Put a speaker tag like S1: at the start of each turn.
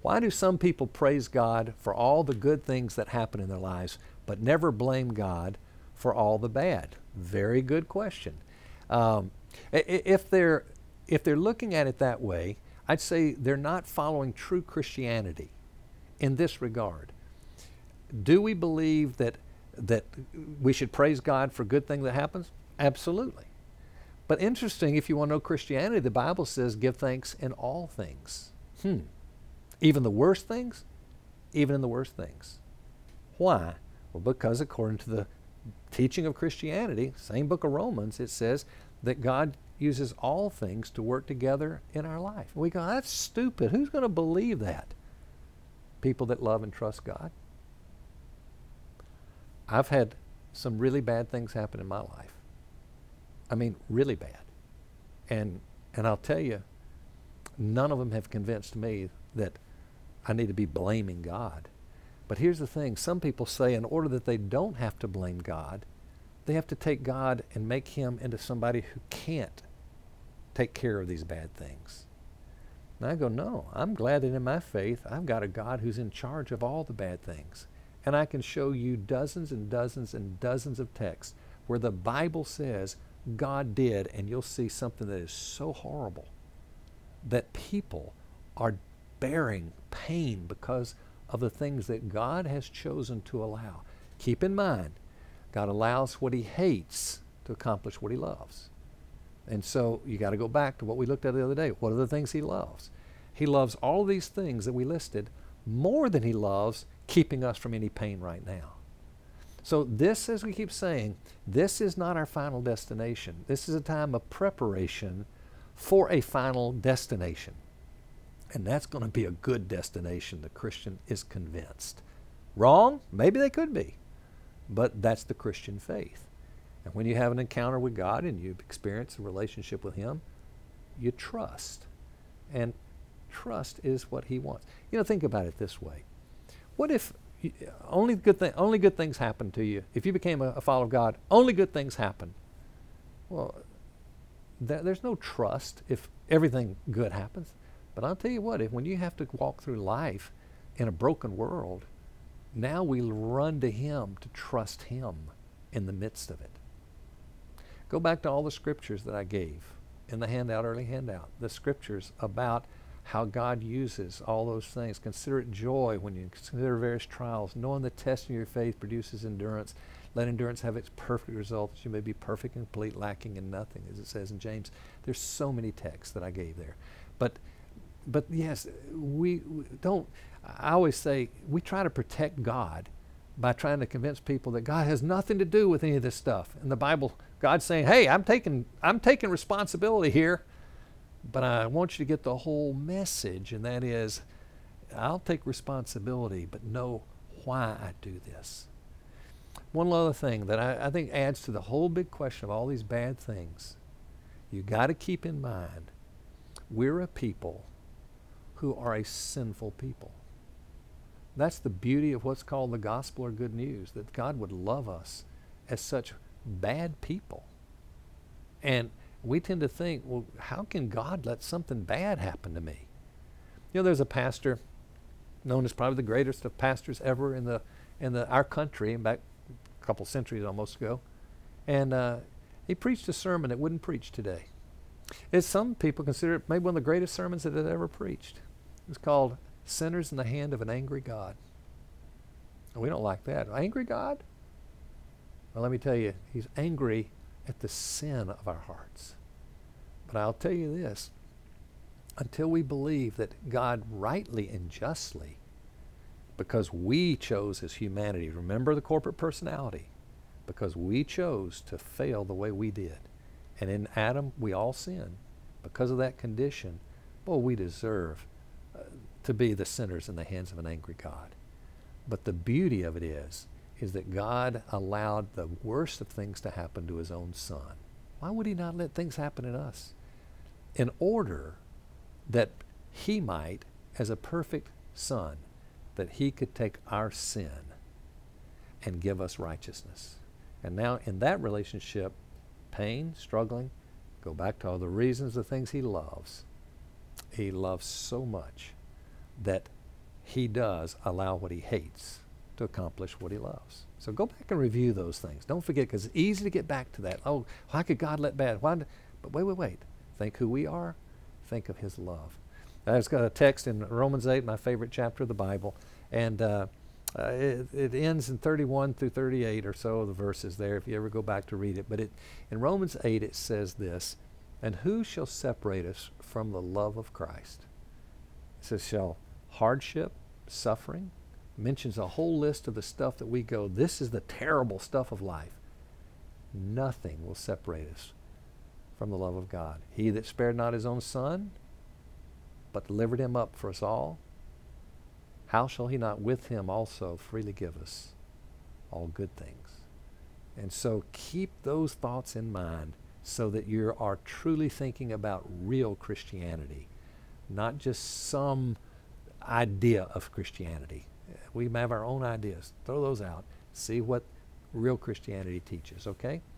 S1: Why do some people praise God for all the good things that happen in their lives, but never blame God for all the bad? Very good question. If they're looking at it that way, I'd say they're not following true Christianity in this regard. Do we believe that we should praise God for good thing that happens? Absolutely. But interesting, if you want to know Christianity, the Bible says give thanks in all things. Even the worst things? Even in the worst things. Why? Well, because according to the teaching of Christianity, same book of Romans, it says that God uses all things to work together in our life. We go, that's stupid. Who's going to believe that? People that love and trust God. I've had some really bad things happen in my life. I mean, really bad. And I'll tell you, none of them have convinced me that I need to be blaming God. But here's the thing. Some people say in order that they don't have to blame God, they have to take God and make him into somebody who can't take care of these bad things. And I go, no, I'm glad that in my faith, I've got a God who's in charge of all the bad things. And I can show you dozens and dozens and dozens of texts where the Bible says God did, and you'll see something that is so horrible that people are bearing pain because of the things that God has chosen to allow. Keep in mind, God allows what he hates to accomplish what he loves. And so you got to go back to what we looked at the other day. What are the things he loves? He loves all these things that we listed more than he loves keeping us from any pain right now. So this, as we keep saying, this is not our final destination. This is a time of preparation for a final destination. And that's going to be a good destination, the Christian is convinced. Wrong? Maybe they could be. But that's the Christian faith. And when you have an encounter with God and you experience a relationship with him, you trust. And trust is what he wants. You know, think about it this way. What if only good things happen to you? If you became a follower of God, only good things happen. Well, there's no trust if everything good happens. But I'll tell you what, when you have to walk through life in a broken world, now we run to him to trust him in the midst of it. Go back to all the scriptures that I gave in the early handout, the scriptures about how God uses all those things. Consider it joy when you consider various trials, knowing the testing of your faith produces endurance. Let endurance have its perfect result, that you may be perfect and complete, lacking in nothing, as it says in James. There's so many texts that I gave there. But yes, we don't, I always say, we try to protect God by trying to convince people that God has nothing to do with any of this stuff. In the Bible, God's saying, hey, I'm taking responsibility here, but I want you to get the whole message, and that is, I'll take responsibility, but know why I do this. One other thing that I think adds to the whole big question of all these bad things, you got to keep in mind, we're a people who are a sinful people. That's the beauty of what's called the gospel or good news, that God would love us as such bad people. And we tend to think, well, how can God let something bad happen to me? You know, there's a pastor known as probably the greatest of pastors ever in our country, back a couple centuries almost ago. And he preached a sermon that wouldn't preach today. Some people consider it maybe one of the greatest sermons that had ever preached. It's called Sinners in the Hand of an Angry God. And we don't like that. Angry God? Well, let me tell you, he's angry at the sin of our hearts. But I'll tell you this, until we believe that God rightly and justly, because we chose as humanity, remember the corporate personality, because we chose to fail the way we did. And in Adam, we all sinned. Because of that condition, boy, we deserve to be the sinners in the hands of an angry God. But the beauty of it is that God allowed the worst of things to happen to his own son. Why would he not let things happen in us? In order that he might, as a perfect son, that he could take our sin and give us righteousness. And now in that relationship, pain, struggling, go back to all the reasons, the things he loves. He loves so much that he does allow what he hates to accomplish what he loves. So go back and review those things. Don't forget, because it's easy to get back to that. Oh, why could God let bad? But wait. Think who we are. Think of his love. I've got a text in Romans 8, my favorite chapter of the Bible, and it ends in 31 through 38 or so of the verses there, if you ever go back to read it. But in Romans 8 it says this, and who shall separate us from the love of Christ? It says, shall hardship, suffering, mentions a whole list of the stuff that we go, this is the terrible stuff of life. Nothing will separate us from the love of God. He that spared not his own son, but delivered him up for us all, how shall he not with him also freely give us all good things? And so keep those thoughts in mind so that you are truly thinking about real Christianity, not just some idea of Christianity. We have our own ideas. Throw those out. See what real Christianity teaches, okay?